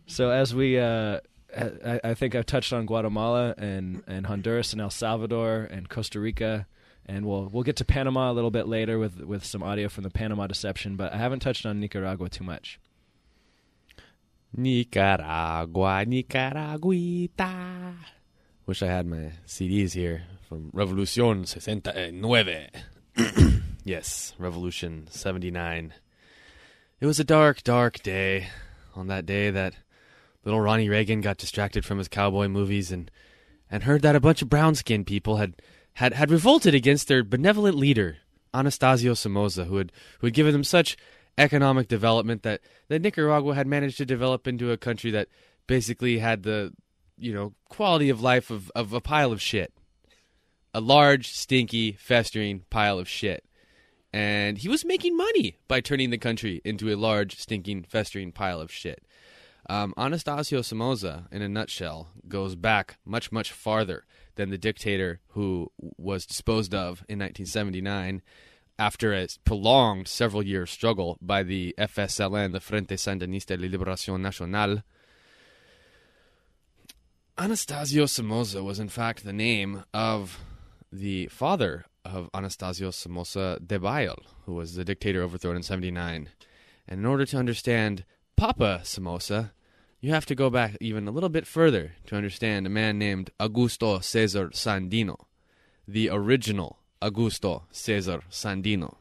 So as we, I think I've touched on Guatemala and Honduras and El Salvador and Costa Rica, and we'll get to Panama a little bit later with some audio from the Panama Deception, but I haven't touched on Nicaragua too much. Nicaragua, Nicaraguita. Wish I had my CDs here from Revolucion 69. Yes, Revolution 79. It was a dark, dark day. On that day that little Ronnie Reagan got distracted from his cowboy movies and heard that a bunch of brown-skinned people had revolted against their benevolent leader, Anastasio Somoza, who had given them such economic development that Nicaragua had managed to develop into a country that basically had the, quality of life of a pile of shit. A large, stinky, festering pile of shit. And he was making money by turning the country into a large, stinking, festering pile of shit. Anastasio Somoza, in a nutshell, goes back much, much farther than the dictator who was disposed of in 1979 after a prolonged several-year struggle by the FSLN, the Frente Sandinista de Liberación Nacional. Anastasio Somoza was in fact the name of the father of Anastasio Somoza Debayle, who was the dictator overthrown in 79. And in order to understand Papa Somoza, you have to go back even a little bit further to understand a man named Augusto Cesar Sandino, the original Augusto Cesar Sandino.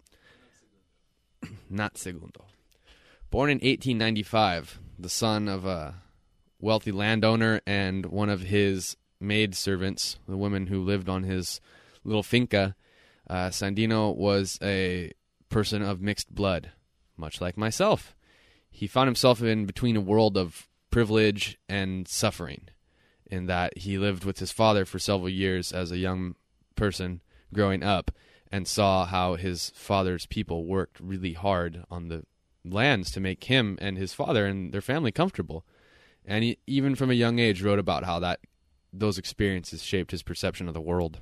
Not Segundo. Born in 1895, the son of a wealthy landowner and one of his maidservants, the woman who lived on his little finca, Sandino was a person of mixed blood, much like myself. He found himself in between a world of privilege and suffering, in that he lived with his father for several years as a young person growing up and saw how his father's people worked really hard on the lands to make him and his father and their family comfortable. And he, even from a young age, wrote about how those experiences shaped his perception of the world.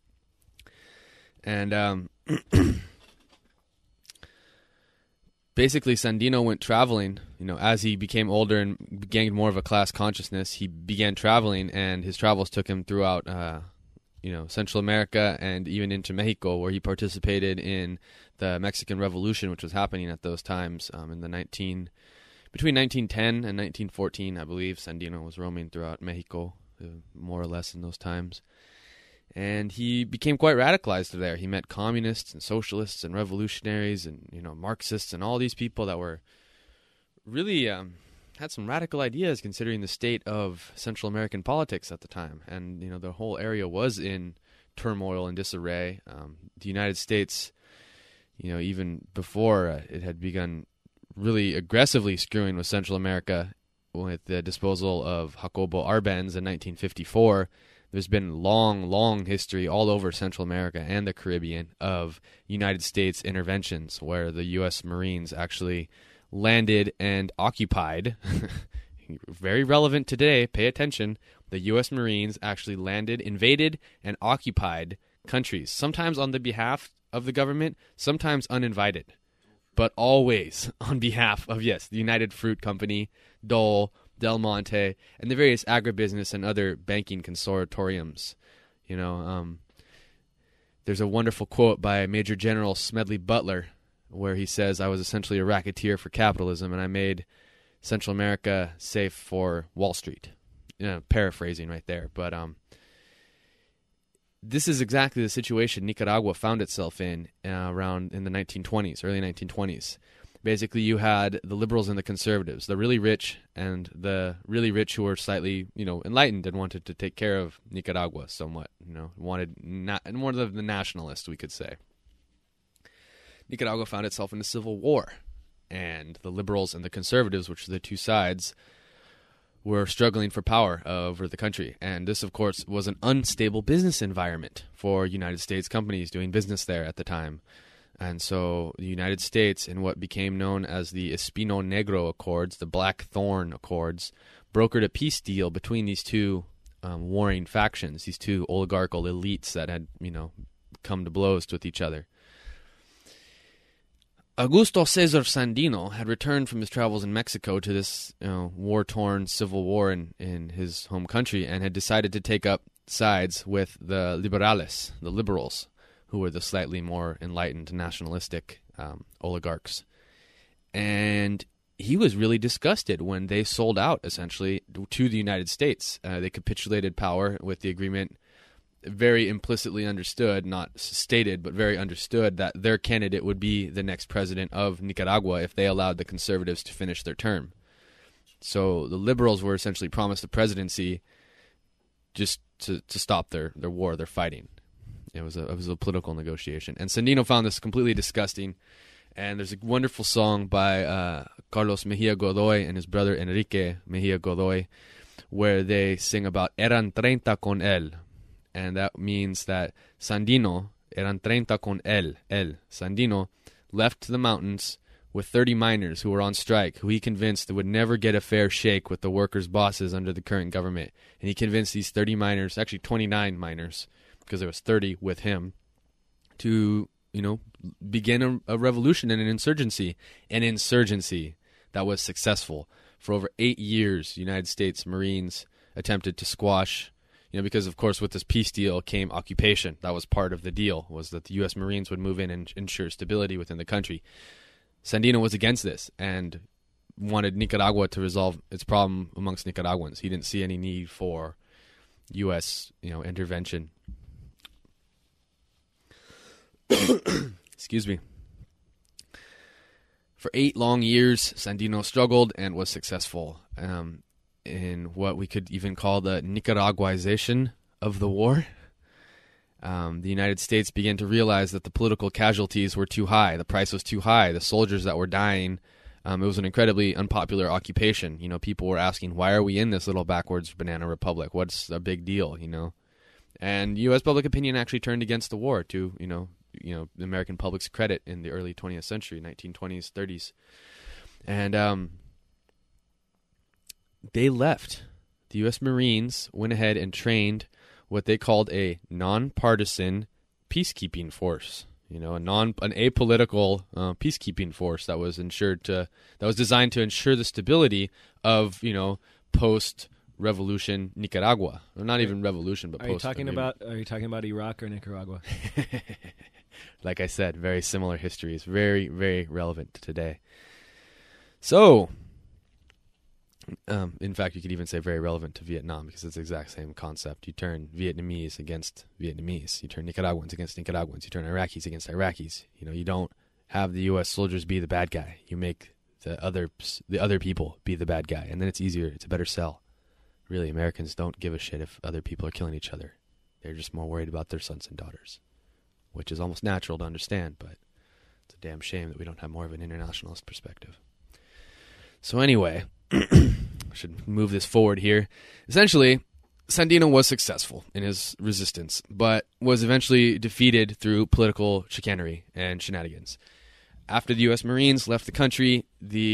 And basically, Sandino went traveling. As he became older and gained more of a class consciousness, he began traveling, and his travels took him throughout, Central America and even into Mexico, where he participated in the Mexican Revolution, which was happening at those times between 1910 and 1914, I believe. Sandino was roaming throughout Mexico, more or less in those times. And he became quite radicalized there. He met communists and socialists and revolutionaries and, Marxists and all these people that were really had some radical ideas considering the state of Central American politics at the time. And, the whole area was in turmoil and disarray. The United States, even before it had begun really aggressively screwing with Central America with the disposal of Jacobo Arbenz in 1954, there's been long history all over Central America and the Caribbean of United States interventions where the U.S. Marines actually landed and occupied. Very relevant today, pay attention. The U.S. Marines actually landed, invaded, and occupied countries, sometimes on the behalf of the government, sometimes uninvited, but always on behalf of, the United Fruit Company, Dole, Del Monte, and the various agribusiness and other banking consortiums. There's a wonderful quote by Major General Smedley Butler where he says, "I was essentially a racketeer for capitalism, and I made Central America safe for Wall Street." Paraphrasing right there. But this is exactly the situation Nicaragua found itself in around in the 1920s, early 1920s. Basically, you had the liberals and the conservatives, the really rich and the really rich who were slightly, enlightened and wanted to take care of Nicaragua somewhat, wanted more of the nationalists, we could say. Nicaragua found itself in a civil war, and the liberals and the conservatives, which are the two sides, were struggling for power over the country. And this, of course, was an unstable business environment for United States companies doing business there at the time. And so the United States, in what became known as the Espino Negro Accords, the Black Thorn Accords, brokered a peace deal between these two warring factions, these two oligarchical elites that had, come to blows with each other. Augusto Cesar Sandino had returned from his travels in Mexico to this war-torn civil war in his home country, and had decided to take up sides with the liberales, the liberals, who were the slightly more enlightened nationalistic oligarchs. And he was really disgusted when they sold out, essentially, to the United States. They capitulated power with the agreement, very implicitly understood, not stated, but very understood, that their candidate would be the next president of Nicaragua if they allowed the conservatives to finish their term. So the liberals were essentially promised the presidency just to stop their war, their fighting. It was a political negotiation. And Sandino found this completely disgusting. And there's a wonderful song by Carlos Mejia Godoy and his brother Enrique Mejia Godoy, where they sing about eran 30 con él. And that means that Sandino, eran 30 con él, Sandino, left the mountains with 30 miners who were on strike, who he convinced would never get a fair shake with the workers' bosses under the current government. And he convinced these 30 miners, actually 29 miners, because there was 30 with him, to, begin a revolution and an insurgency that was successful. For over 8 years, United States Marines attempted to squash, because, of course, with this peace deal came occupation. That was part of the deal, was that the U.S. Marines would move in and ensure stability within the country. Sandino was against this and wanted Nicaragua to resolve its problem amongst Nicaraguans. He didn't see any need for U.S. intervention. Excuse me. For 8 long years, Sandino struggled and was successful in what we could even call the Nicaraguization of the war. The United States began to realize that the political casualties were too high. The price was too high. The soldiers that were dying, it was an incredibly unpopular occupation. People were asking, why are we in this little backwards banana republic? What's the big deal, And U.S. public opinion actually turned against the war to, the American public's credit in the early 20th century, 1920s, 30s. And they left. The U.S. Marines went ahead and trained what they called a nonpartisan peacekeeping force. An apolitical peacekeeping force that was designed to ensure the stability of post-revolution Nicaragua, or not even revolution, but post. Are you talking about Iraq or Nicaragua? Like I said, very similar histories, very, very relevant to today. So, in fact, you could even say very relevant to Vietnam, because it's the exact same concept. You turn Vietnamese against Vietnamese. You turn Nicaraguans against Nicaraguans. You turn Iraqis against Iraqis. You don't have the U.S. soldiers be the bad guy. You make the other people be the bad guy, and then it's easier. It's a better sell. Really, Americans don't give a shit if other people are killing each other. They're just more worried about their sons and daughters, which is almost natural to understand, but it's a damn shame that we don't have more of an internationalist perspective. So anyway, I should move this forward here. Essentially, Sandino was successful in his resistance, but was eventually defeated through political chicanery and shenanigans. After the U.S. Marines left the country,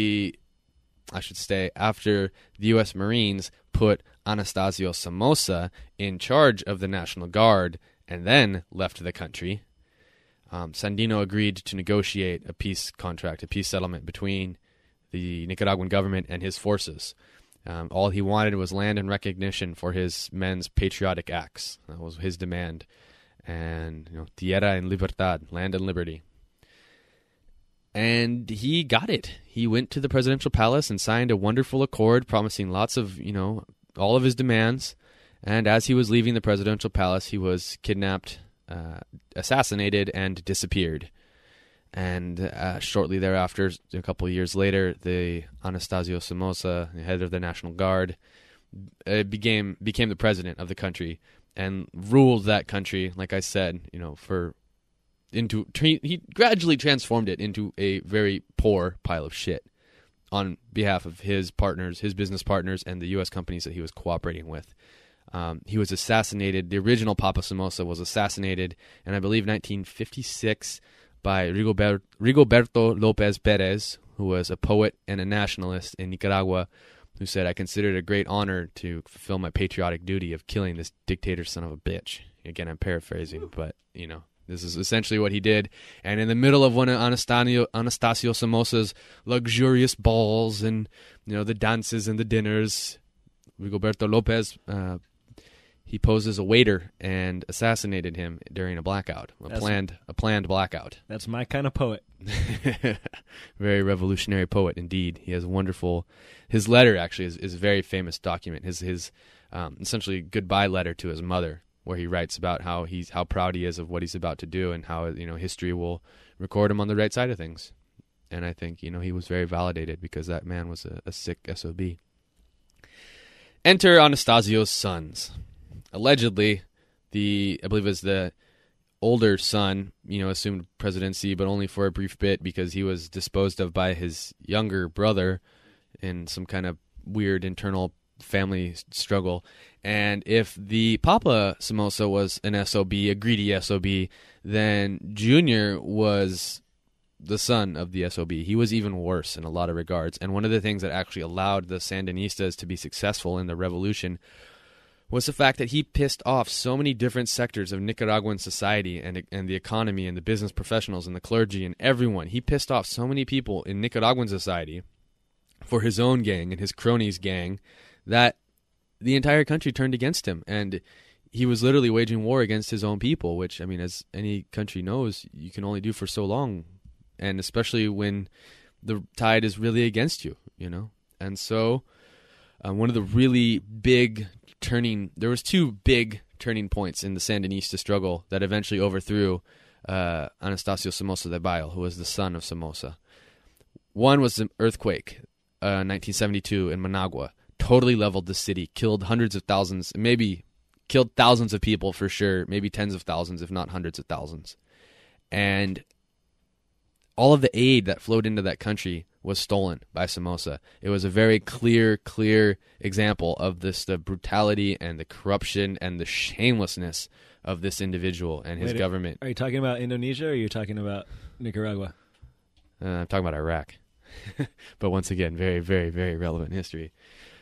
after the U.S. Marines put Anastasio Somoza in charge of the National Guard and then left the country, Sandino agreed to negotiate a peace contract, a peace settlement between the Nicaraguan government and his forces. All he wanted was land and recognition for his men's patriotic acts. That was his demand. And, tierra en libertad, land and liberty. And he got it. He went to the presidential palace and signed a wonderful accord promising lots of, all of his demands. And as he was leaving the presidential palace, he was kidnapped, assassinated, and disappeared. And shortly thereafter, a couple of years later, the Anastasio Somoza, the head of the National Guard, became the president of the country and ruled that country, like I said, he gradually transformed it into a very poor pile of shit on behalf of his partners, his business partners, and the U.S. companies that he was cooperating with. He was assassinated. The original Papa Somoza was assassinated in, I believe, 1956 by Rigoberto López Pérez, who was a poet and a nationalist in Nicaragua, who said, "I consider it a great honor to fulfill my patriotic duty of killing this dictator son of a bitch." Again, I'm paraphrasing, but, This is essentially what he did. And in the middle of one of Anastasio Somoza's luxurious balls and, the dances and the dinners, Rigoberto Lopez, he posed as a waiter and assassinated him during a blackout, a planned blackout. That's my kind of poet. Very revolutionary poet indeed. He has wonderful. His letter actually is a very famous document. His essentially goodbye letter to his mother, where he writes about how proud he is of what he's about to do and how history will record him on the right side of things. And I think he was very validated because that man was a sick SOB. Enter Anastasio's sons. Allegedly, I believe it was the older son, assumed presidency, but only for a brief bit because he was disposed of by his younger brother in some kind of weird internal family struggle. And if the Papa Somoza was an SOB, a greedy SOB, then Junior was the son of the SOB. He was even worse in a lot of regards. And one of the things that actually allowed the Sandinistas to be successful in the revolution was the fact that he pissed off so many different sectors of Nicaraguan society and the economy and the business professionals and the clergy and everyone. He pissed off so many people in Nicaraguan society for his own gang and his cronies' gang that the entire country turned against him. And he was literally waging war against his own people, which, as any country knows, you can only do for so long. And especially when the tide is really against you, And so one of the really big there was two big turning points in the Sandinista struggle that eventually overthrew Anastasio Somoza de Bayo, who was the son of Somoza. One was the earthquake, 1972 in Managua. Totally leveled the city, killed hundreds of thousands, maybe killed thousands of people for sure, maybe tens of thousands, if not hundreds of thousands. And all of the aid that flowed into that country was stolen by Somoza. It was a very clear example of the brutality and the corruption and the shamelessness of this individual and his government. Are you talking about Indonesia or are you talking about Nicaragua? I'm talking about Iraq. But once again, very, very, very relevant history.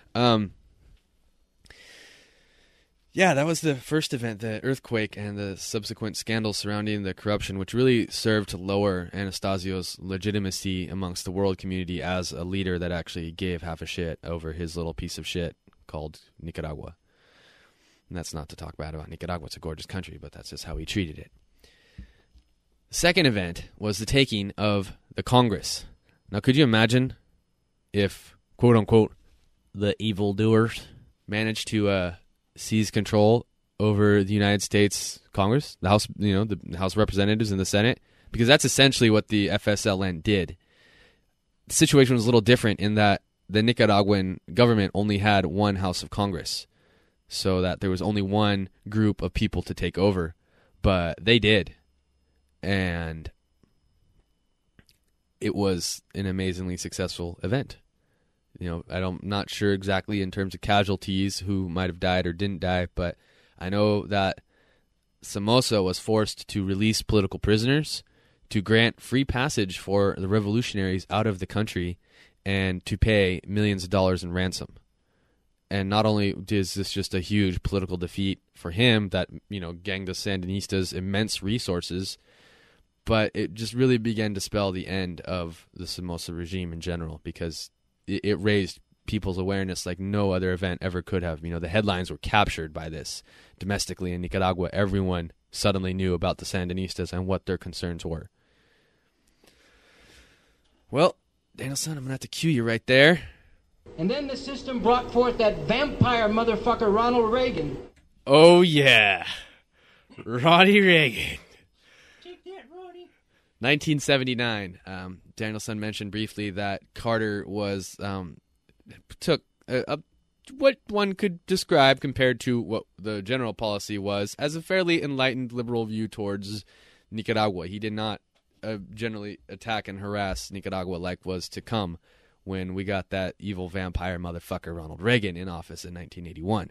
Yeah, that was the first event, the earthquake and the subsequent scandals surrounding the corruption, which really served to lower Anastasio's legitimacy amongst the world community as a leader that actually gave half a shit over his little piece of shit called Nicaragua. And that's not to talk bad about Nicaragua. It's a gorgeous country, but that's just how he treated it. The second event was the taking of the Congress. Now, could you imagine if, quote-unquote, the evildoers managed to seize control over the United States Congress, the House, the House of Representatives and the Senate, because that's essentially what the FSLN did. The situation was a little different in that the Nicaraguan government only had one House of Congress, so that there was only one group of people to take over, but they did. And it was an amazingly successful event. I'm not sure exactly in terms of casualties who might have died or didn't die, but I know that Somoza was forced to release political prisoners, to grant free passage for the revolutionaries out of the country, and to pay millions of dollars in ransom. And not only is this just a huge political defeat for him that, gained the Sandinistas immense resources, but it just really began to spell the end of the Somoza regime in general, because it raised people's awareness like no other event ever could have. The headlines were captured by this. Domestically in Nicaragua, everyone suddenly knew about the Sandinistas and what their concerns were. Well, Danielson, I'm going to have to cue you right there. And then the system brought forth that vampire motherfucker Ronald Reagan. Oh, yeah. Ronnie Reagan. Take that, Ronnie. 1979. Danielson mentioned briefly that Carter was took what one could describe, compared to what the general policy was, as a fairly enlightened liberal view towards Nicaragua. He did not generally attack and harass Nicaragua like was to come when we got that evil vampire motherfucker Ronald Reagan in office in 1981.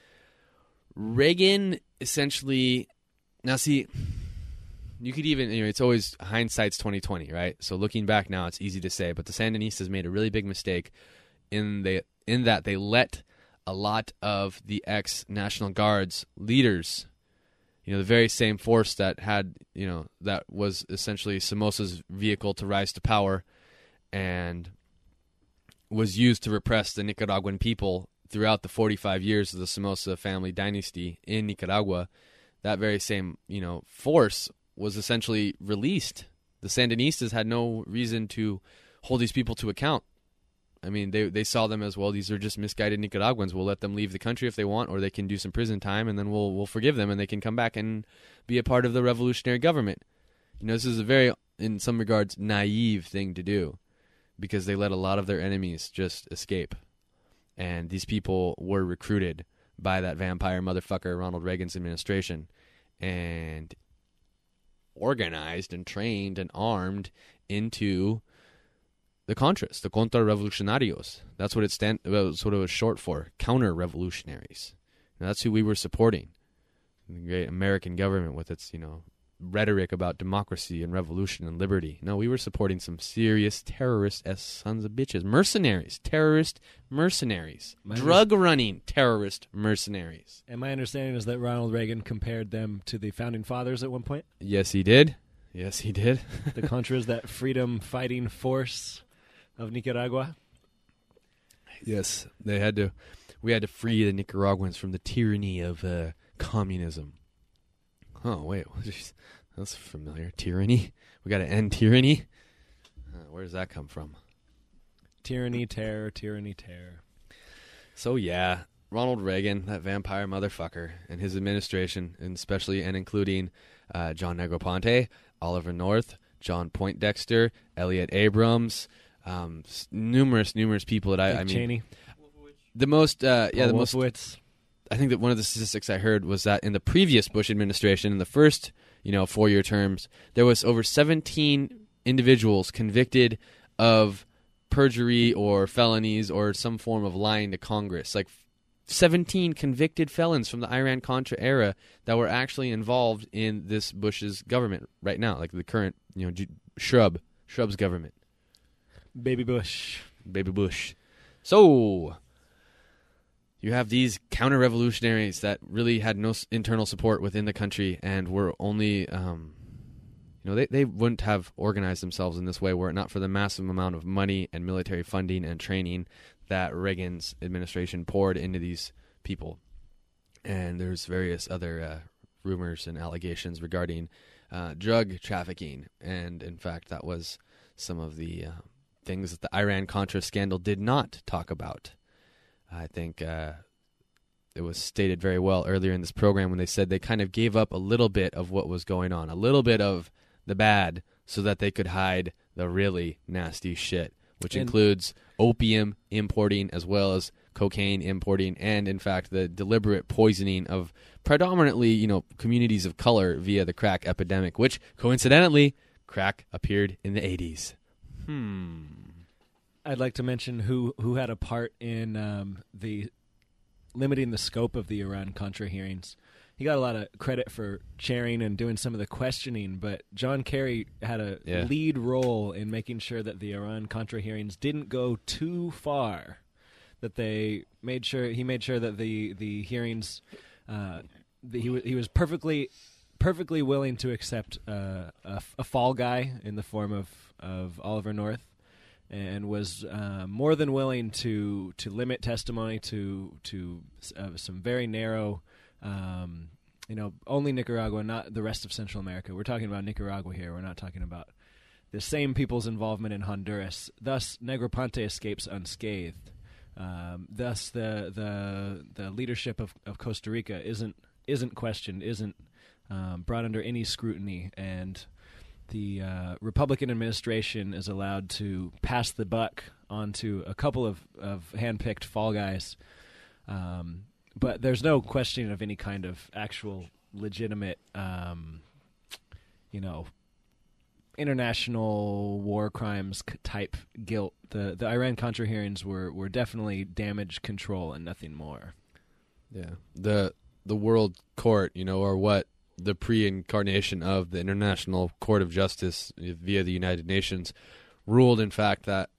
Reagan essentially, now see, you could even, it's always hindsight's 20/20, right? So looking back now, it's easy to say, but the Sandinistas made a really big mistake in that they let a lot of the ex-National Guard's leaders, the very same force that had, that was essentially Somoza's vehicle to rise to power and was used to repress the Nicaraguan people throughout the 45 years of the Somoza family dynasty in Nicaragua. That very same, force was essentially released. The Sandinistas had no reason to hold these people to account. I mean, they saw them as, well, these are just misguided Nicaraguans. We'll let them leave the country if they want, or they can do some prison time, and then we'll forgive them, and they can come back and be a part of the revolutionary government. This is a very, in some regards, naive thing to do, because they let a lot of their enemies just escape. And these people were recruited by that vampire motherfucker Ronald Reagan's administration, and organized and trained and armed into the Contras, the Contrarrevolucionarios. That's what it was short for, counter-revolutionaries. That's who we were supporting. The great American government with its, rhetoric about democracy and revolution and liberty. No, we were supporting some serious terrorist sons of bitches. Mercenaries. Terrorist mercenaries. Drug-running terrorist mercenaries. And my understanding is that Ronald Reagan compared them to the Founding Fathers at one point? Yes, he did. Yes, he did. The Contras, that freedom-fighting force of Nicaragua? Yes, we had to free the Nicaraguans from the tyranny of communism. Oh, wait, that's familiar. Tyranny? We got to end tyranny? Where does that come from? Tyranny, terror, tyranny, terror. So, yeah, Ronald Reagan, that vampire motherfucker, and his administration, and especially and including John Negroponte, Oliver North, John Poindexter, Elliot Abrams, numerous people that Dick Cheney. The most, Wolfowitz. I think that one of the statistics I heard was that in the previous Bush administration, in the first, 4-year terms, there was over 17 individuals convicted of perjury or felonies or some form of lying to Congress. Like 17 convicted felons from the Iran-Contra era that were actually involved in this Bush's government right now, like the current, Shrub's government. Baby Bush. So you have these counter-revolutionaries that really had no internal support within the country and were only, they wouldn't have organized themselves in this way were it not for the massive amount of money and military funding and training that Reagan's administration poured into these people. And there's various other rumors and allegations regarding drug trafficking. And, in fact, that was some of the things that the Iran-Contra scandal did not talk about. I think it was stated very well earlier in this program when they said they kind of gave up a little bit of what was going on, a little bit of the bad, so that they could hide the really nasty shit, which includes opium importing as well as cocaine importing and, in fact, the deliberate poisoning of predominantly, communities of color via the crack epidemic, which, coincidentally, crack appeared in the 80s. I'd like to mention who had a part in the limiting the scope of the Iran-Contra hearings. He got a lot of credit for chairing and doing some of the questioning, but John Kerry had a lead role in making sure that the Iran-Contra hearings didn't go too far. That he made sure that the hearings he was perfectly willing to accept a fall guy in the form of Oliver North. And was more than willing to limit testimony to some very narrow, only Nicaragua, not the rest of Central America. We're talking about Nicaragua here. We're not talking about the same people's involvement in Honduras. Thus, Negroponte escapes unscathed. Thus, the leadership of Costa Rica isn't questioned, isn't brought under any scrutiny, and the Republican administration is allowed to pass the buck onto a couple of hand-picked fall guys. But there's no question of any kind of actual legitimate, international war crimes type guilt. The Iran-Contra hearings were definitely damage control and nothing more. Yeah. The World Court, or what the pre-incarnation of the International Court of Justice via the United Nations ruled, in fact, that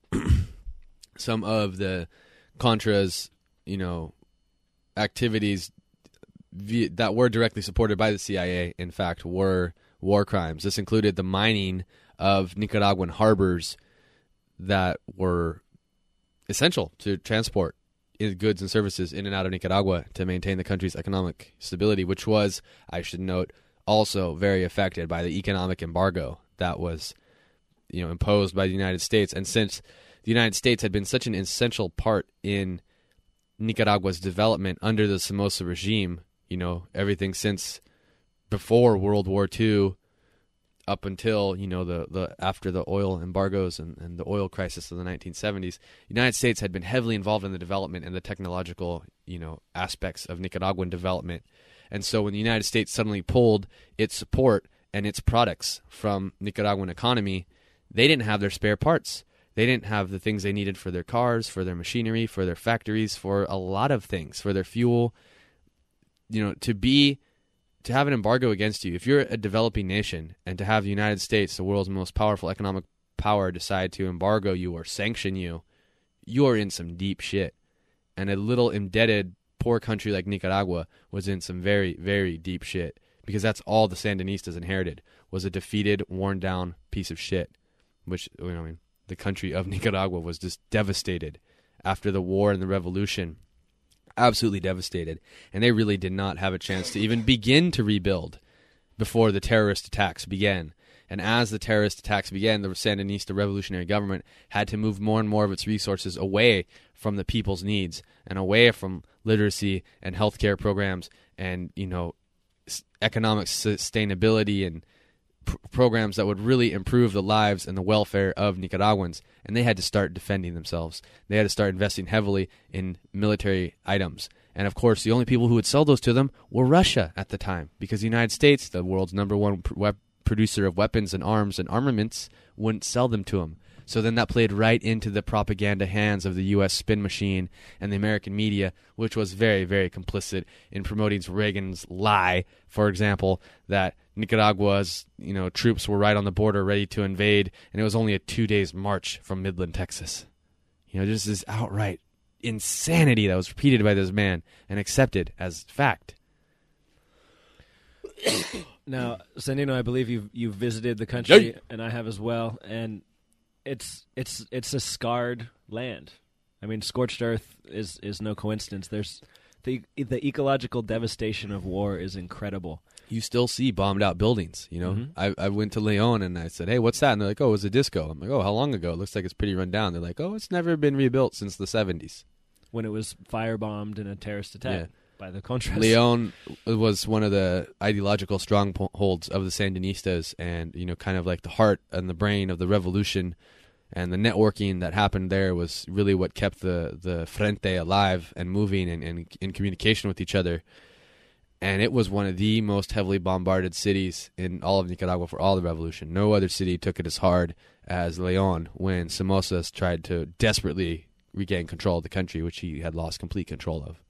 some of the Contras, activities that were directly supported by the CIA, in fact, were war crimes. This included the mining of Nicaraguan harbors that were essential to transport goods and services in and out of Nicaragua to maintain the country's economic stability, which was, I should note, also very affected by the economic embargo that was, imposed by the United States. And since the United States had been such an essential part in Nicaragua's development under the Somoza regime, everything since before World War II up until, the after the oil embargoes and the oil crisis of the 1970s, the United States had been heavily involved in the development and the technological, aspects of Nicaraguan development. And so when the United States suddenly pulled its support and its products from Nicaraguan economy, they didn't have their spare parts. They didn't have the things they needed for their cars, for their machinery, for their factories, for a lot of things, for their fuel. To have an embargo against you, if you're a developing nation, and to have the United States, the world's most powerful economic power, decide to embargo you or sanction you, you are in some deep shit. And a little indebted, poor country like Nicaragua was in some very, very deep shit, because that's all the Sandinistas inherited, was a defeated, worn down piece of shit, which, the country of Nicaragua was just devastated after the war and the revolution. Absolutely devastated. And they really did not have a chance to even begin to rebuild before the terrorist attacks began. And as the terrorist attacks began, the Sandinista revolutionary government had to move more and more of its resources away from the people's needs and away from literacy and healthcare programs and, economic sustainability and programs that would really improve the lives and the welfare of Nicaraguans. And they had to start defending themselves. They had to start investing heavily in military items. And of course, the only people who would sell those to them were Russia at the time, because the United States, the world's number one producer of weapons and arms and armaments, wouldn't sell them to them. So then that played right into the propaganda hands of the U.S. spin machine and the American media, which was very, very complicit in promoting Reagan's lie, for example, that Nicaragua's troops were right on the border ready to invade, and it was only a 2 days march from Midland, Texas. Just this outright insanity that was repeated by this man and accepted as fact. Now, Sandino, I believe you've visited the country, and I have as well, and it's a scarred land. I mean, scorched earth is no coincidence. There's the ecological devastation of war is incredible. You still see bombed out buildings, Mm-hmm. I went to Leon and I said, hey, what's that? And they're like, oh, it was a disco. I'm like, oh, how long ago? It looks like it's pretty run down. They're like, oh, it's never been rebuilt since the 70s. When it was firebombed in a terrorist attack by the Contras. Leon was one of the ideological strongholds of the Sandinistas and, kind of like the heart and the brain of the revolution. And the networking that happened there was really what kept the Frente alive and moving and in communication with each other. And it was one of the most heavily bombarded cities in all of Nicaragua for all the revolution. No other city took it as hard as Leon when Somoza tried to desperately regain control of the country, which he had lost complete control of.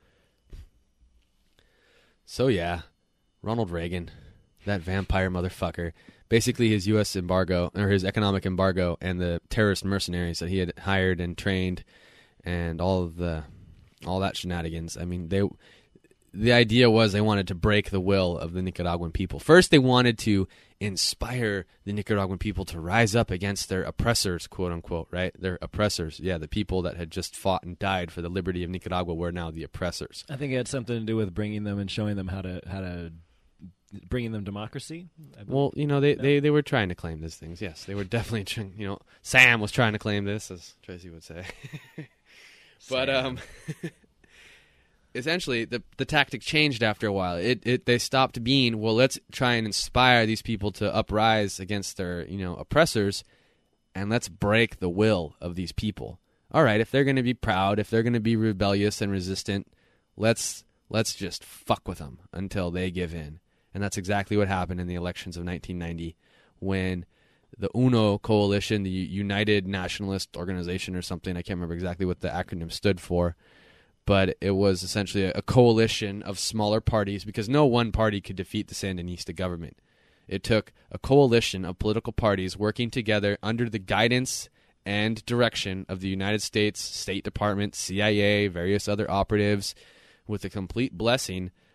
So yeah, Ronald Reagan, that vampire motherfucker. Basically, his U.S. embargo, or his economic embargo, and the terrorist mercenaries that he had hired and trained, and all that shenanigans. I mean, the idea was they wanted to break the will of the Nicaraguan people. First, they wanted to inspire the Nicaraguan people to rise up against their oppressors, quote unquote, right? Their oppressors, the people that had just fought and died for the liberty of Nicaragua were now the oppressors. I think it had something to do with bringing them and showing them how to bringing them democracy. Well, they were trying to claim these things. Yes, they were definitely trying. Sam was trying to claim this, as Tracy would say. But essentially, the tactic changed after a while. They stopped being, well, let's try and inspire these people to uprise against their oppressors, and let's break the will of these people. All right, if they're going to be proud, if they're going to be rebellious and resistant, let's just fuck with them until they give in. And that's exactly what happened in the elections of 1990 when the UNO coalition, the United Nationalist Organization or something, I can't remember exactly what the acronym stood for, but it was essentially a coalition of smaller parties because no one party could defeat the Sandinista government. It took a coalition of political parties working together under the guidance and direction of the United States State Department, CIA, various other operatives, with a complete blessing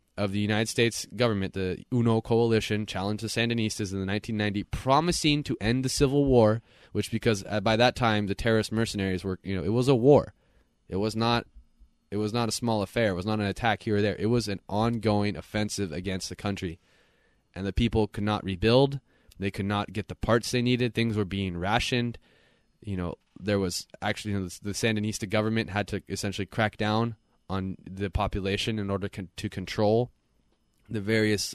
of the United States government, the UNO coalition, challenged the Sandinistas in the 1990, promising to end the civil war, which because by that time the terrorist mercenaries were, it was a war. It was not a small affair. It was not an attack here or there. It was an ongoing offensive against the country. And the people could not rebuild. They could not get the parts they needed. Things were being rationed. There was actually, the Sandinista government had to essentially crack down on the population in order to control the various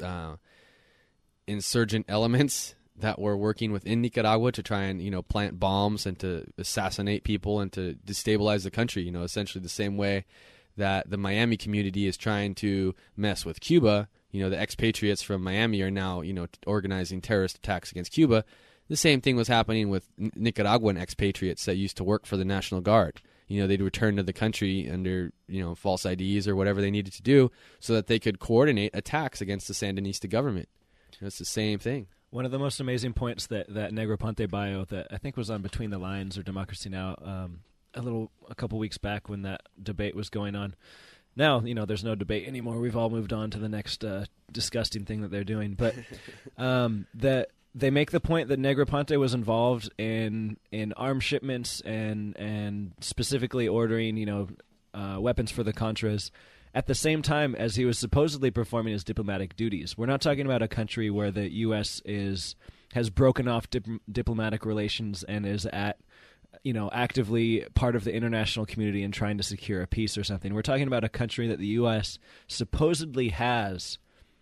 insurgent elements that were working within Nicaragua to try and, plant bombs and to assassinate people and to destabilize the country, essentially the same way that the Miami community is trying to mess with Cuba. The expatriates from Miami are now, organizing terrorist attacks against Cuba. The same thing was happening with Nicaraguan expatriates that used to work for the National Guard. They'd return to the country under, false IDs or whatever they needed to do so that they could coordinate attacks against the Sandinista government. It's the same thing. One of the most amazing points that Negroponte bio that I think was on Between the Lines or Democracy Now! A couple weeks back when that debate was going on. Now, there's no debate anymore. We've all moved on to the next disgusting thing that they're doing. But that they make the point that Negroponte was involved in arms shipments and specifically ordering, weapons for the Contras at the same time as he was supposedly performing his diplomatic duties. We're not talking about a country where the U.S. has broken off diplomatic relations and is at actively part of the international community and trying to secure a peace or something. We're talking about a country that the U.S. supposedly has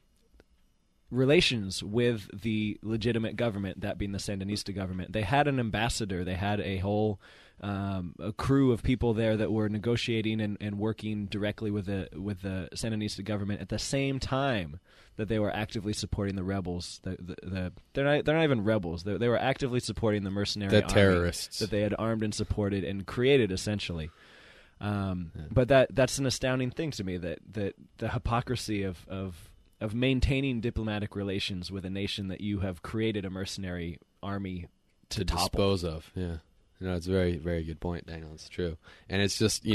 relations with the legitimate government, that being the Sandinista government. They had an ambassador. They had a whole a crew of people there that were negotiating and working directly with the Sandinista government at the same time that they were actively supporting the rebels. They're not even rebels. They were actively supporting the mercenary army terrorists that they had armed and supported and created, essentially. But that's an astounding thing to me, that the hypocrisy of maintaining diplomatic relations with a nation that you have created a mercenary army to dispose of. Yeah. It's a very, very good point, Daniel. It's true. And it's just,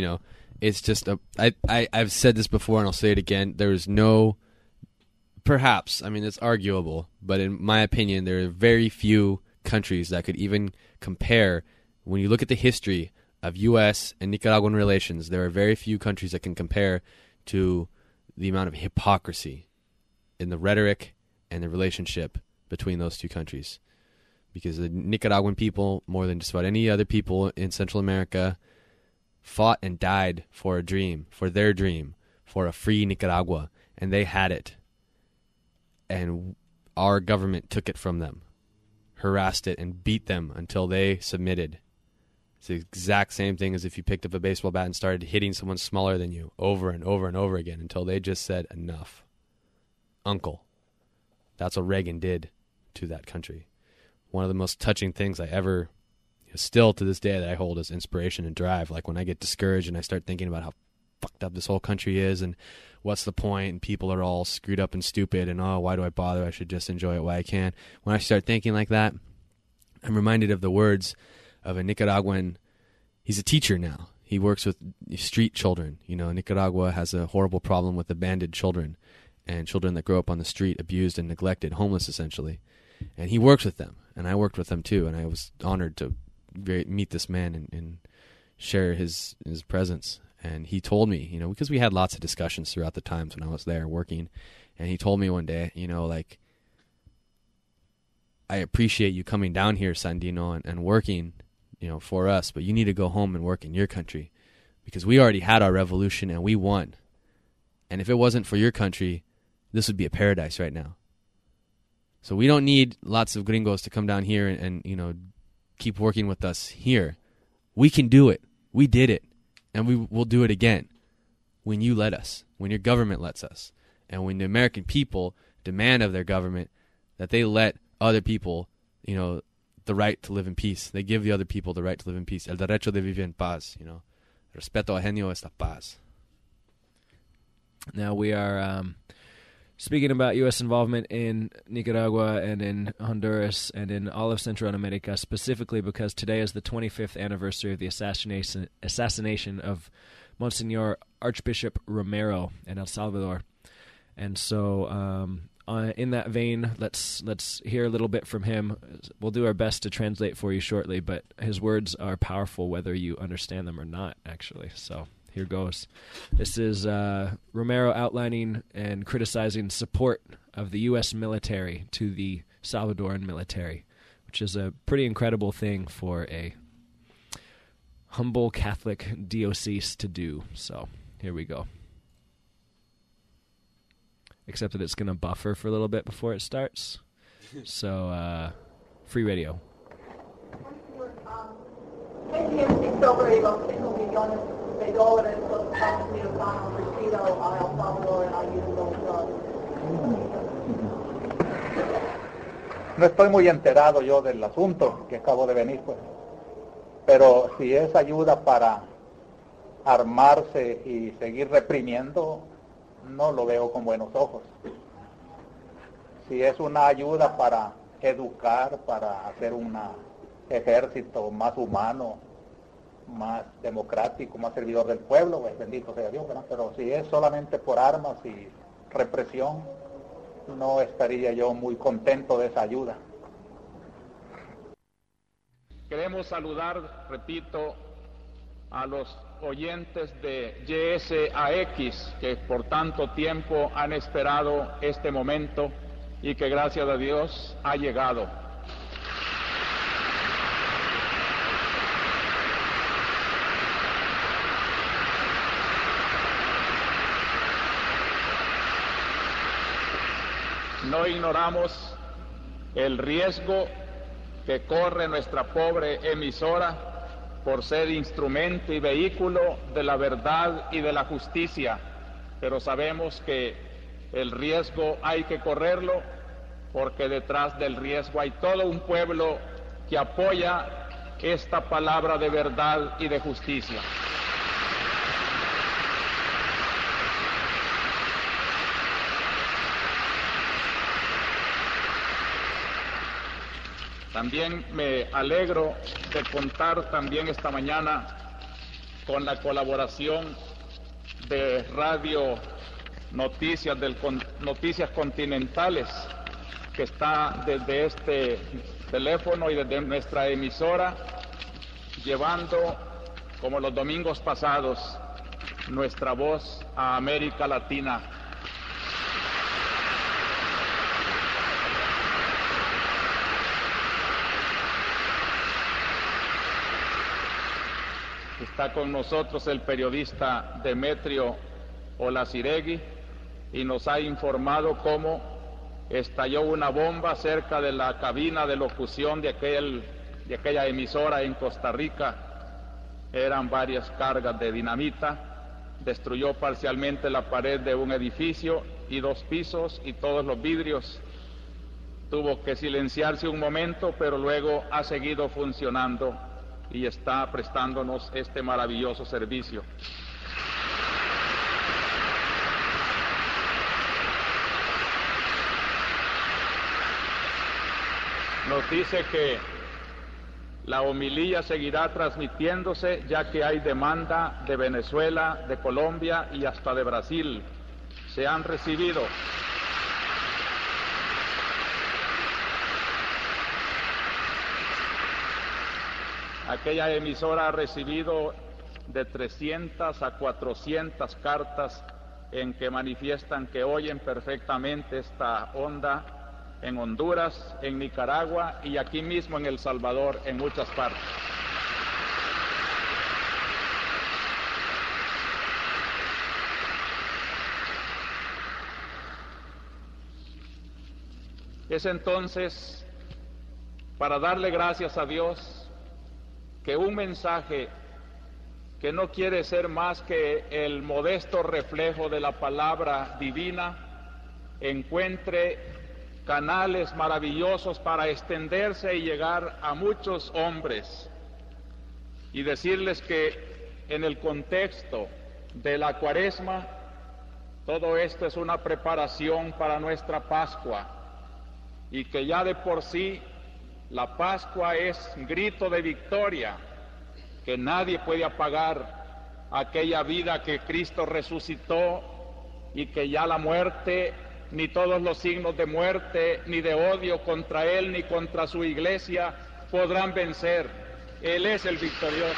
I've said this before and I'll say it again. There's no, perhaps, it's arguable, but in my opinion, there are very few countries that could even compare. When you look at the history of U.S. and Nicaraguan relations, there are very few countries that can compare to the amount of hypocrisy in the rhetoric and the relationship between those two countries. Because the Nicaraguan people, more than just about any other people in Central America, fought and died for a dream, for their dream, for a free Nicaragua, and they had it. And our government took it from them, harassed it, and beat them until they submitted. It's the exact same thing as if you picked up a baseball bat and started hitting someone smaller than you over and over and over again until they just said, enough. Uncle. That's what Reagan did to that country. One of the most touching things I ever, still to this day, that I hold as inspiration and drive. Like when I get discouraged and I start thinking about how fucked up this whole country is and what's the point, and people are all screwed up and stupid, and why do I bother? I should just enjoy it while I can. When I start thinking like that, I'm reminded of the words of a Nicaraguan. He's a teacher now. He works with street children. Nicaragua has a horrible problem with abandoned children and children that grow up on the street, abused and neglected, homeless essentially. And he works with them, and I worked with them too, and I was honored to meet this man and share his presence. And he told me, because we had lots of discussions throughout the times when I was there working, and he told me one day, I appreciate you coming down here, Sandino, and working, for us, but you need to go home and work in your country, because we already had our revolution and we won. And if it wasn't for your country, this would be a paradise right now. So we don't need lots of gringos to come down here and keep working with us here. We can do it. We did it. And we will do it again when you let us, when your government lets us, and when the American people demand of their government that they let other people, the right to live in peace. They give the other people the right to live in peace. El derecho de vivir en paz, Respeto ajeno es la paz. Now we are speaking about U.S. involvement in Nicaragua and in Honduras and in all of Central America, specifically because today is the 25th anniversary of the assassination of Monsignor Archbishop Romero in El Salvador. And so in that vein, let's hear a little bit from him. We'll do our best to translate for you shortly, but his words are powerful whether you understand them or not, actually. So here goes. This is Romero outlining and criticizing support of the U.S. military to the Salvadoran military, which is a pretty incredible thing for a humble Catholic diocese to do. So here we go. Except that it's going to buffer for a little bit before it starts. So, free radio. sobre los 5 millones de dólares que los Estados Unidos han ofrecido a El Salvador en ayuda. No estoy muy enterado yo del asunto que acabo de venir, pues. Pero si es ayuda para armarse y seguir reprimiendo, no lo veo con buenos ojos. Si es una ayuda para educar, para hacer un ejército más humano, más democrático, más servidor del pueblo, pues bendito sea Dios, ¿verdad? Pero si es solamente por armas y represión, no estaría yo muy contento de esa ayuda. Queremos saludar, repito, a los oyentes de YSAX que por tanto tiempo han esperado este momento y que gracias a Dios ha llegado. No ignoramos el riesgo que corre nuestra pobre emisora por ser instrumento y vehículo de la verdad y de la justicia, pero sabemos que el riesgo hay que correrlo porque detrás del riesgo hay todo un pueblo que apoya esta palabra de verdad y de justicia. También me alegro de contar también esta mañana con la colaboración de Radio Noticias, Noticias Continentales, que está desde este teléfono y desde nuestra emisora, llevando, como los domingos pasados, nuestra voz a América Latina. Está con nosotros el periodista Demetrio Olaziregui y nos ha informado cómo estalló una bomba cerca de la cabina de locución de aquella emisora en Costa Rica. Eran varias cargas de dinamita, destruyó parcialmente la pared de un edificio y 2 pisos y todos los vidrios. Tuvo que silenciarse un momento, pero luego ha seguido funcionando y está prestándonos este maravilloso servicio. Nos dice que la homilía seguirá transmitiéndose ya que hay demanda de Venezuela, de Colombia y hasta de Brasil. Se han recibido aquella emisora ha recibido de 300 a 400 cartas en que manifiestan que oyen perfectamente esta onda en Honduras, en Nicaragua y aquí mismo en El Salvador, en muchas partes. Es entonces para darle gracias a Dios que un mensaje que no quiere ser más que el modesto reflejo de la palabra divina encuentre canales maravillosos para extenderse y llegar a muchos hombres y decirles que en el contexto de la Cuaresma todo esto es una preparación para nuestra Pascua y que ya de por sí la Pascua es grito de victoria, que nadie puede apagar aquella vida que Cristo resucitó y que ya la muerte, ni todos los signos de muerte, ni de odio contra él, ni contra su iglesia, podrán vencer. Él es el victorioso.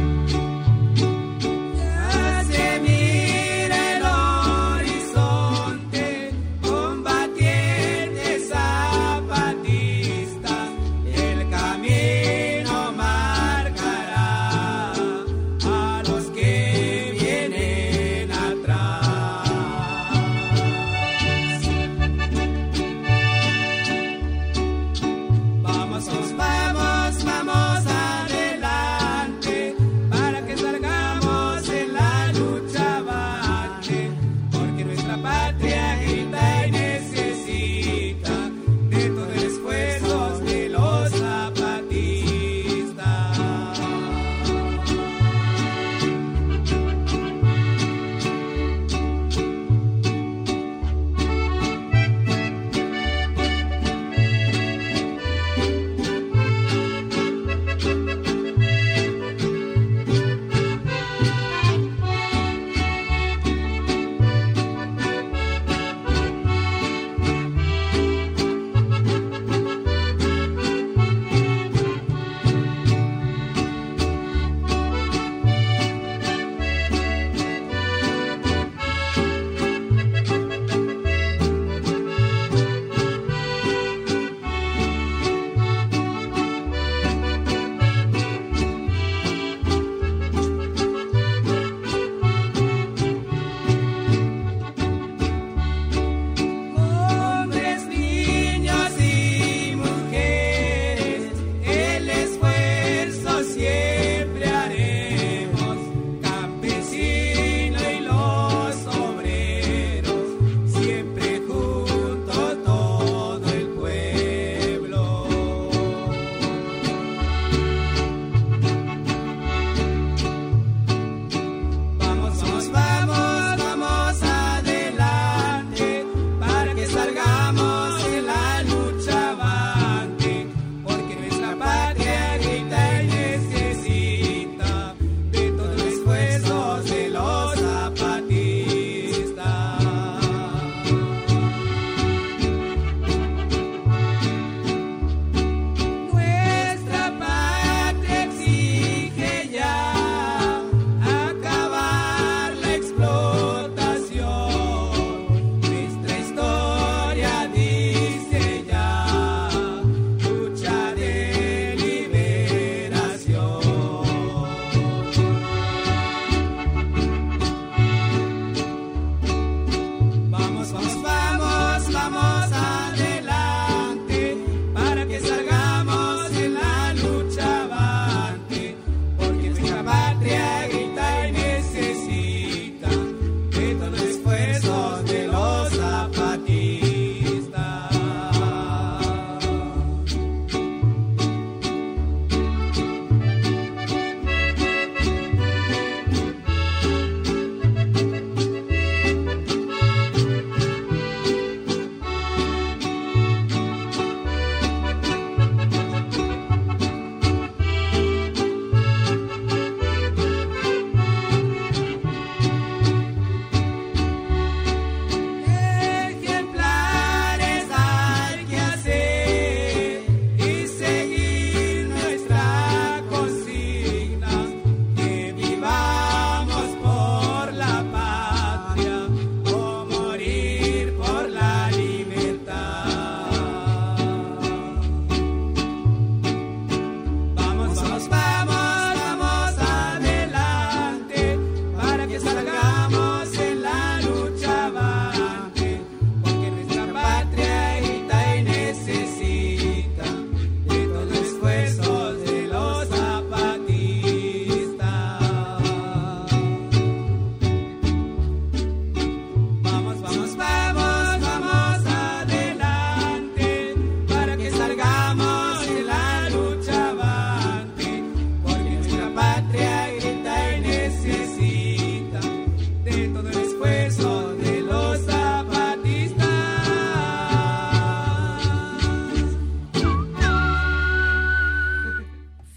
Se mira el horizonte.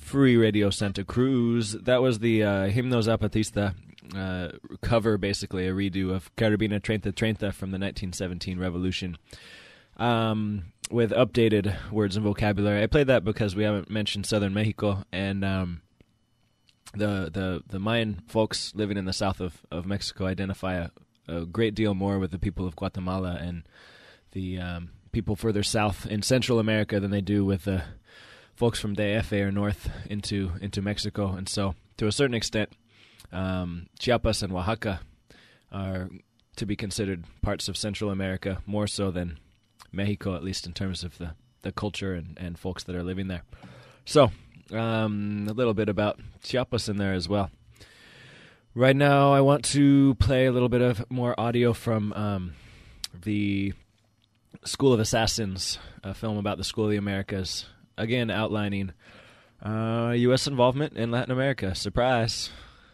Free Radio Santa Cruz. That was the Himno Zapatista cover, basically a redo of Carabina Treinta Treinta from the 1917 revolution, with updated words and vocabulary. I played that because we haven't mentioned Southern Mexico, and the Mayan folks living in the south of Mexico identify a great deal more with the people of Guatemala and the people further south in Central America than they do with the folks from DF or north into Mexico. And so, to a certain extent, Chiapas and Oaxaca are to be considered parts of Central America, more so than Mexico, at least in terms of the culture and folks that are living there. So, a little bit about Chiapas in there as well. Right now, I want to play a little bit of more audio from the School of Assassins, a film about the School of the Americas, again outlining U.S. involvement in Latin America. Surprise!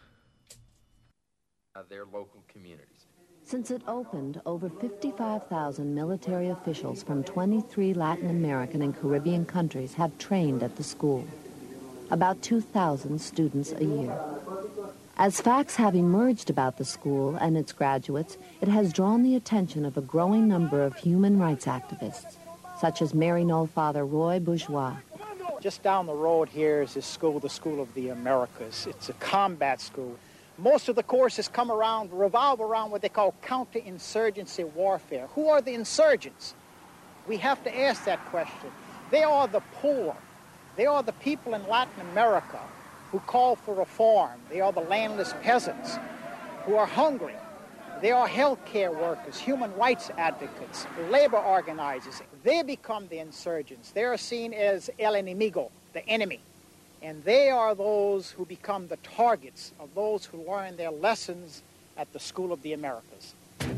Their local communities. Since it opened, over 55,000 military officials from 23 Latin American and Caribbean countries have trained at the school. About 2,000 students a year. As facts have emerged about the school and its graduates, it has drawn the attention of a growing number of human rights activists, such as Maryknoll Father Roy Bourgeois. Just down the road here is this school, the School of the Americas. It's a combat school. Most of the courses revolve around what they call counterinsurgency warfare. Who are the insurgents? We have to ask that question. They are the poor. They are the people in Latin America who call for reform. They are the landless peasants who are hungry. They are healthcare workers, human rights advocates, labor organizers. They become the insurgents. They are seen as el enemigo, the enemy. And they are those who become the targets of those who learn their lessons at the School of the Americas.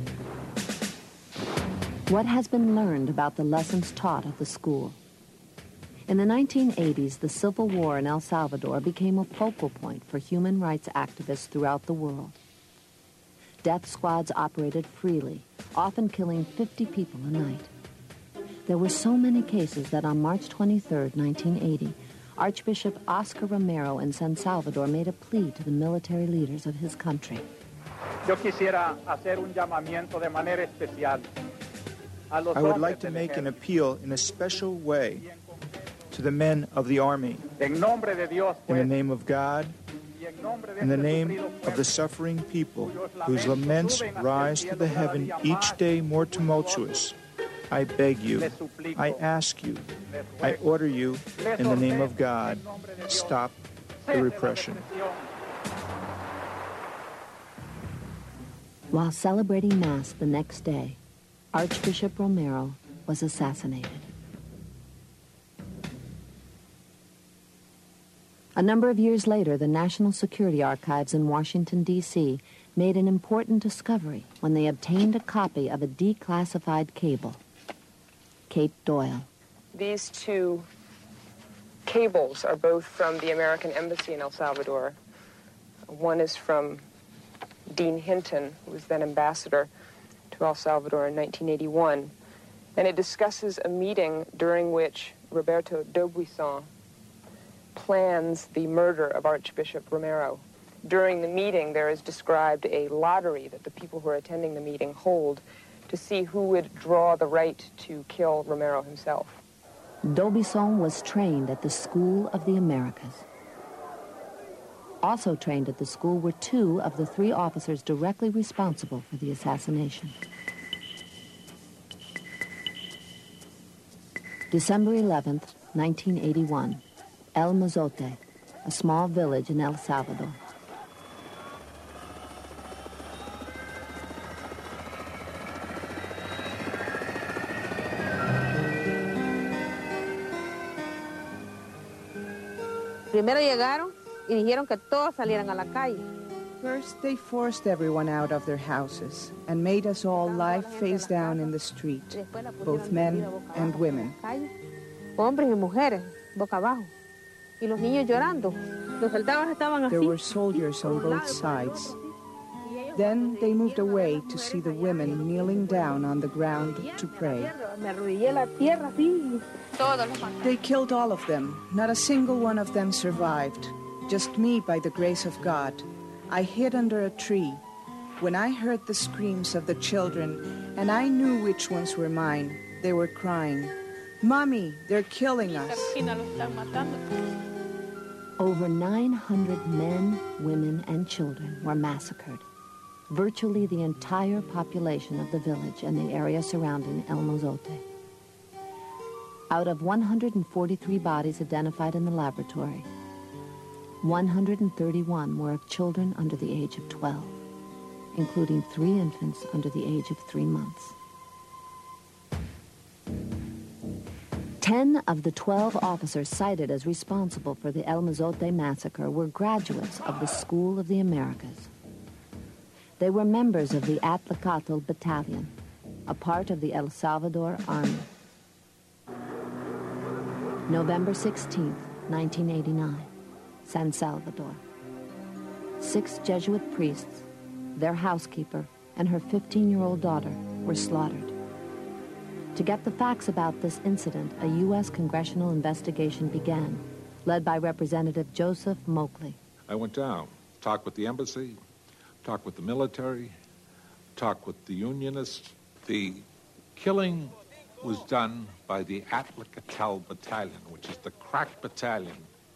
What has been learned about the lessons taught at the school? In the 1980s, the Civil War in El Salvador became a focal point for human rights activists throughout the world. Death squads operated freely, often killing 50 people a night. There were so many cases that on March 23, 1980, Archbishop Oscar Romero in San Salvador made a plea to the military leaders of his country. Yo quisiera hacer un llamamiento de manera especial. I would like to make an appeal in a special way to the men of the army, in the name of God, in the name of the suffering people whose laments rise to the heaven each day more tumultuous. I beg you, I ask you, I order you, in the name of God, stop the repression. While celebrating Mass the next day, Archbishop Romero was assassinated. A number of years later, the National Security Archives in Washington, D.C. made an important discovery when they obtained a copy of a declassified cable. Kate Doyle. These two cables are both from the American Embassy in El Salvador. One is from Dean Hinton, who was then ambassador to El Salvador in 1981, and it discusses a meeting during which Roberto D'Aubuisson plans the murder of Archbishop Romero. During the meeting, there is described a lottery that the people who are attending the meeting hold to see who would draw the right to kill Romero himself. D'Aubuisson was trained at the School of the Americas. Also trained at the school were two of the three officers directly responsible for the assassination. December 11th, 1981, El Mozote, a small village in El Salvador. Primero llegaron y dijeron que todos salieran a la calle. First, they forced everyone out of their houses and made us all lie face down in the street, both men and women. Hombres y mujeres, boca abajo. Y los niños llorando. Los soldados estaban así. There were soldiers on both sides. Then they moved away to see the women kneeling down on the ground to pray. They killed all of them. Not a single one of them survived. Just me, by the grace of God. I hid under a tree. When I heard the screams of the children, and I knew which ones were mine, they were crying, "Mommy, they're killing us." Over 900 men, women, and children were massacred. Virtually the entire population of the village and the area surrounding El Mozote. Out of 143 bodies identified in the laboratory, 131 were of children under the age of 12, including 3 infants under the age of 3 months. 10 of the 12 officers cited as responsible for the El Mozote massacre were graduates of the School of the Americas. They were members of the Atlacatl Battalion, a part of the El Salvador Army. November 16, 1989, San Salvador. 6 Jesuit priests, their housekeeper, and her 15-year-old daughter were slaughtered. To get the facts about this incident, a U.S. congressional investigation began, led by Representative Joseph Moakley. I went down, talked with the embassy, talked with the military, talked with the Unionists. The killing was done by the Atlacatl Battalion, which is the crack battalion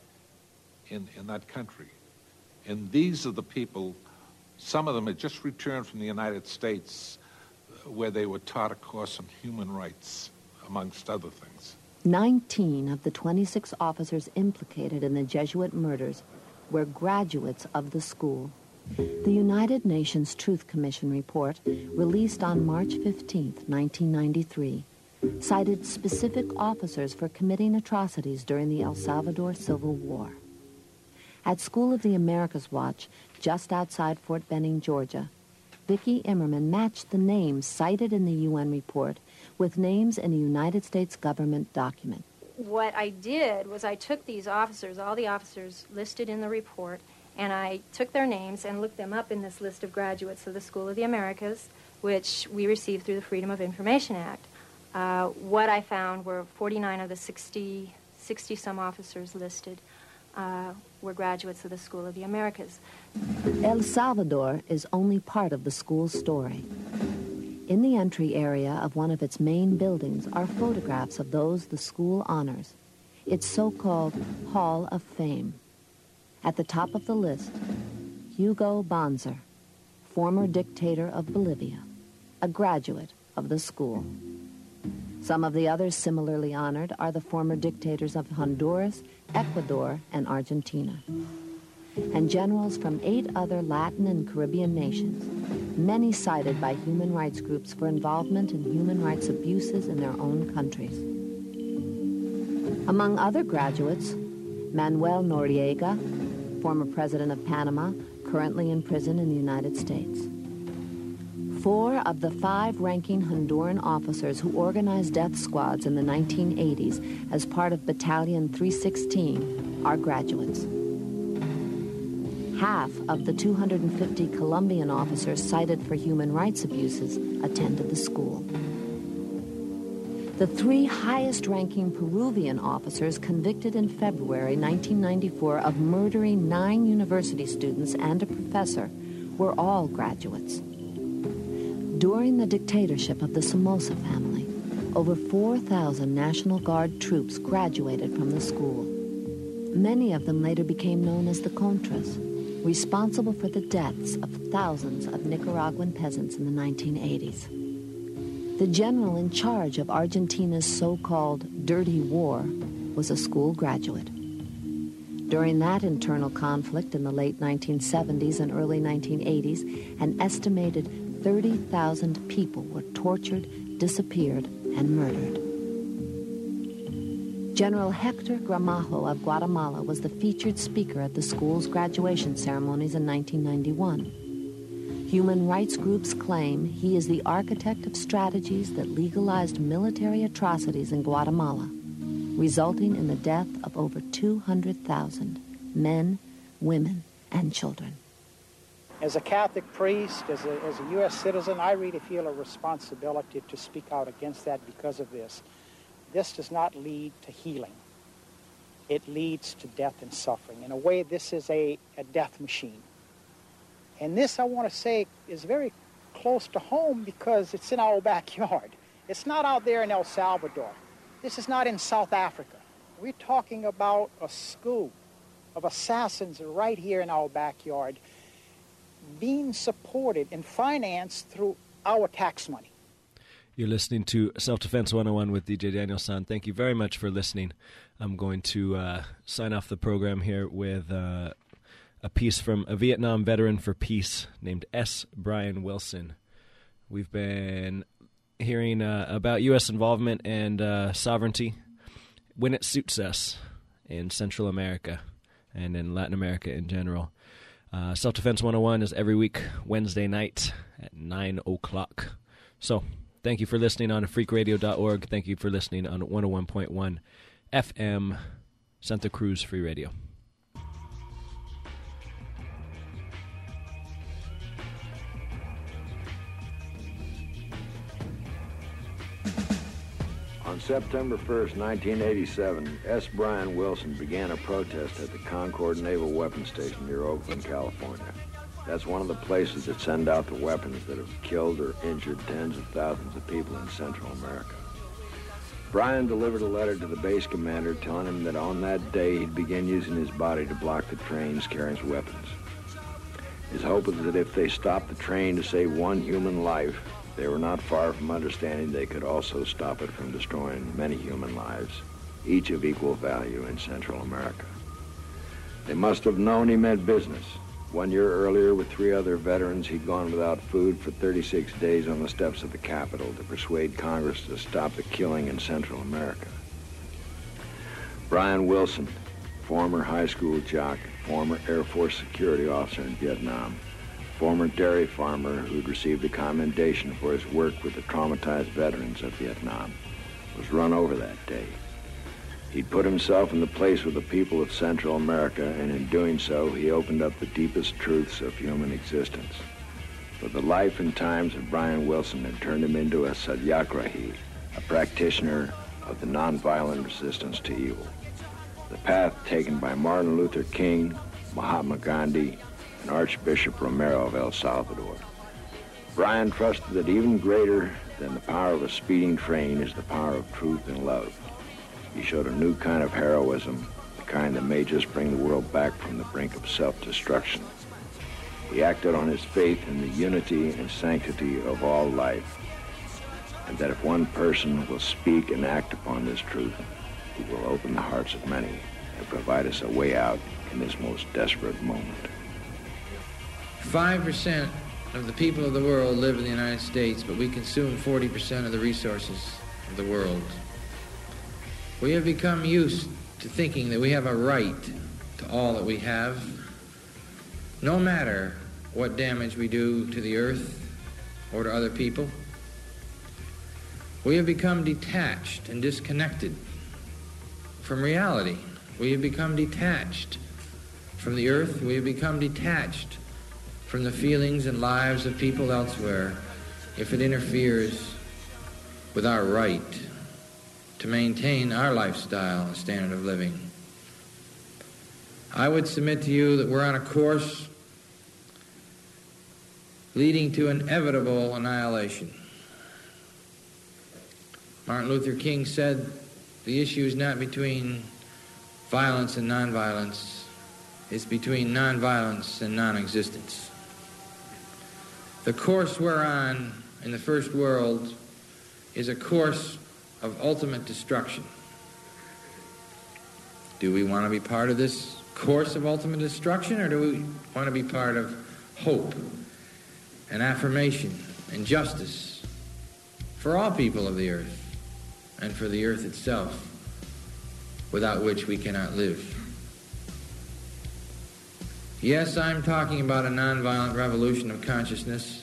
in that country. And these are the people, some of them had just returned from the United States, where they were taught a course on human rights, amongst other things. 19 of the 26 officers implicated in the Jesuit murders were graduates of the school. The United Nations Truth Commission report, released on March 15, 1993, cited specific officers for committing atrocities during the El Salvador Civil War. At School of the Americas Watch, just outside Fort Benning, Georgia, Vicki Immerman matched the names cited in the UN report with names in a United States government document. What I did was I took these officers, all the officers listed in the report, and I took their names and looked them up in this list of graduates of the School of the Americas, which we received through the Freedom of Information Act. What I found were 49 of the 60-some officers listed were graduates of the School of the Americas. El Salvador is only part of the school's story. In the entry area of one of its main buildings are photographs of those the school honors, its so-called Hall of Fame. At the top of the list, Hugo Banzer, former dictator of Bolivia, a graduate of the school. Some of the others similarly honored are the former dictators of Honduras, Ecuador, and Argentina, and generals from 8 other Latin and Caribbean nations, many cited by human rights groups for involvement in human rights abuses in their own countries. Among other graduates, Manuel Noriega, former president of Panama, currently in prison in the United States. 4 of the 5 ranking Honduran officers who organized death squads in the 1980s as part of Battalion 316 are graduates. Half of the 250 Colombian officers cited for human rights abuses attended the school. The 3 highest-ranking Peruvian officers convicted in February 1994 of murdering 9 university students and a professor were all graduates. During the dictatorship of the Somoza family, over 4,000 National Guard troops graduated from the school. Many of them later became known as the Contras, responsible for the deaths of thousands of Nicaraguan peasants in the 1980s. The general in charge of Argentina's so-called Dirty War was a school graduate. During that internal conflict in the late 1970s and early 1980s, an estimated 30,000 people were tortured, disappeared, and murdered. General Hector Gramajo of Guatemala was the featured speaker at the school's graduation ceremonies in 1991. Human rights groups claim he is the architect of strategies that legalized military atrocities in Guatemala, resulting in the death of over 200,000 men, women, and children. As a Catholic priest, as a U.S. citizen, I really feel a responsibility to speak out against that because of this. This does not lead to healing. It leads to death and suffering. In a way, this is a death machine. And this, I want to say, is very close to home because it's in our backyard. It's not out there in El Salvador. This is not in South Africa. We're talking about a school of assassins right here in our backyard being supported and financed through our tax money. You're listening to Self-Defense 101 with DJ Daniel San. Thank you very much for listening. I'm going to sign off the program here with a piece from a Vietnam veteran for peace named S. Brian Wilson. We've been hearing about U.S. involvement and sovereignty when it suits us in Central America and in Latin America in general. Self-Defense 101 is every week, Wednesday night at 9 o'clock. So, thank you for listening on freakradio.org. Thank you for listening on 101.1 FM, Santa Cruz Free Radio. On September 1st, 1987, S. Brian Wilson began a protest at the Concord Naval Weapons Station near Oakland, California. That's one of the places that send out the weapons that have killed or injured tens of thousands of people in Central America. Brian delivered a letter to the base commander telling him that on that day he'd begin using his body to block the trains carrying weapons. His hope was that if they stopped the train to save one human life, they were not far from understanding they could also stop it from destroying many human lives, each of equal value in Central America. They must have known he meant business. 1 year earlier, with 3 other veterans, he'd gone without food for 36 days on the steps of the Capitol to persuade Congress to stop the killing in Central America. Brian Wilson, former high school jock, former Air Force security officer in Vietnam, former dairy farmer who'd received a commendation for his work with the traumatized veterans of Vietnam, was run over that day. He'd put himself in the place of the people of Central America, and in doing so, he opened up the deepest truths of human existence. But the life and times of Brian Wilson had turned him into a satyagrahi, a practitioner of the nonviolent resistance to evil. The path taken by Martin Luther King, Mahatma Gandhi, and Archbishop Romero of El Salvador. Brian trusted that even greater than the power of a speeding train is the power of truth and love. He showed a new kind of heroism, the kind that may just bring the world back from the brink of self-destruction. He acted on his faith in the unity and sanctity of all life, and that if one person will speak and act upon this truth, he will open the hearts of many and provide us a way out in this most desperate moment. 5% of the people of the world live in the United States, but we consume 40% of the resources of the world. We have become used to thinking that we have a right to all that we have, no matter what damage we do to the earth or to other people. We have become detached and disconnected from reality. We have become detached from the earth. We have become detached from the feelings and lives of people elsewhere if it interferes with our right to maintain our lifestyle and standard of living. I would submit to you that we're on a course leading to inevitable annihilation. Martin Luther King said the issue is not between violence and nonviolence, it's between nonviolence and non-existence. The course we're on in the first world is a course of ultimate destruction. Do we want to be part of this course of ultimate destruction, or do we want to be part of hope and affirmation and justice for all people of the earth and for the earth itself, without which we cannot live? Yes, I'm talking about a nonviolent revolution of consciousness.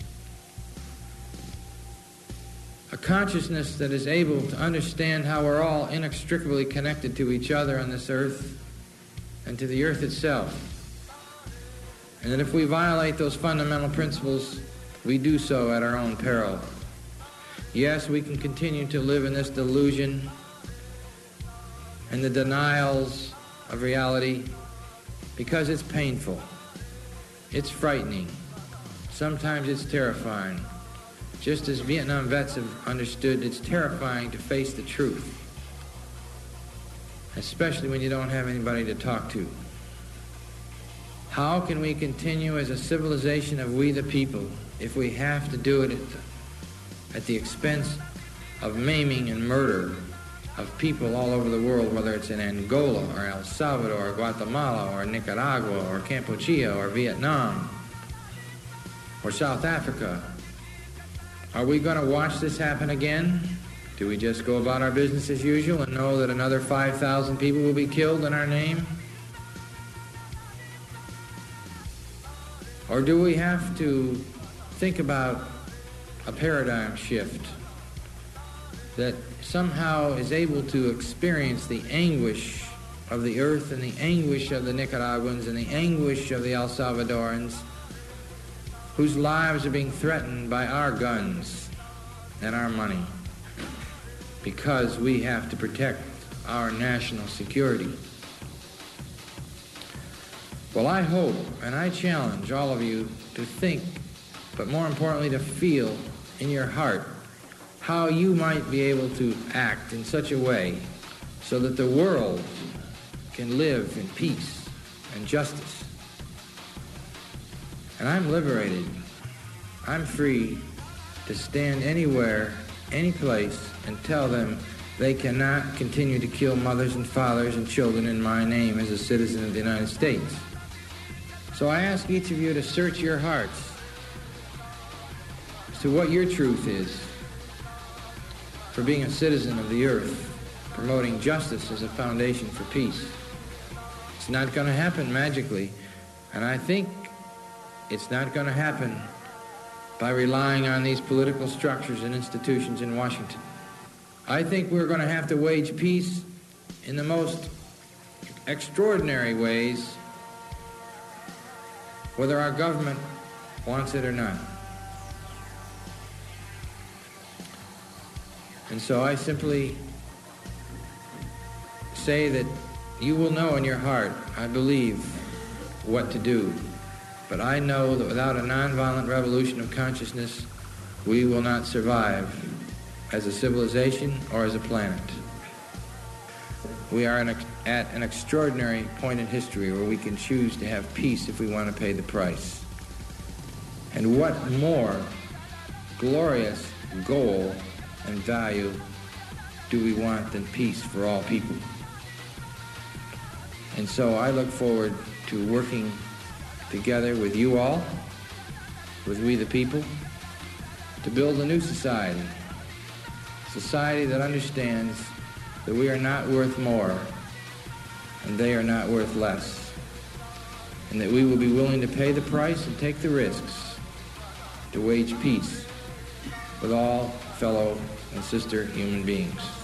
A consciousness that is able to understand how we're all inextricably connected to each other on this earth and to the earth itself. and that if we violate those fundamental principles, we do so at our own peril. Yes, we can continue to live in this delusion and the denials of reality because it's painful, it's frightening, sometimes it's terrifying. Just as Vietnam vets have understood, it's terrifying to face the truth, especially when you don't have anybody to talk to. How can we continue as a civilization of we the people if we have to do it at the expense of maiming and murder of people all over the world, whether it's in Angola or El Salvador or Guatemala or Nicaragua or Cambodia or Vietnam or South Africa? Are we going to watch this happen again? Do we just go about our business as usual and know that another 5,000 people will be killed in our name? Or do we have to think about a paradigm shift that somehow is able to experience the anguish of the earth and the anguish of the Nicaraguans and the anguish of the El Salvadorans whose lives are being threatened by our guns and our money because we have to protect our national security? Well, I hope and I challenge all of you to think, but more importantly to feel in your heart how you might be able to act in such a way so that the world can live in peace and justice. And I'm liberated. I'm free to stand anywhere, any place, and tell them they cannot continue to kill mothers and fathers and children in my name as a citizen of the United States. So I ask each of you to search your hearts as to what your truth is for being a citizen of the earth, promoting justice as a foundation for peace. It's not going to happen magically, and I think it's not going to happen by relying on these political structures and institutions in Washington. I think we're going to have to wage peace in the most extraordinary ways, whether our government wants it or not. And so I simply say that you will know in your heart, I believe, what to do. But I know that without a nonviolent revolution of consciousness, we will not survive as a civilization or as a planet. We are at an extraordinary point in history where we can choose to have peace if we want to pay the price. And what more glorious goal and value do we want than peace for all people? And so I look forward to working together with you all, with we the people, to build a new society. A society that understands that we are not worth more and they are not worth less. And that we will be willing to pay the price and take the risks to wage peace with all fellow and sister human beings.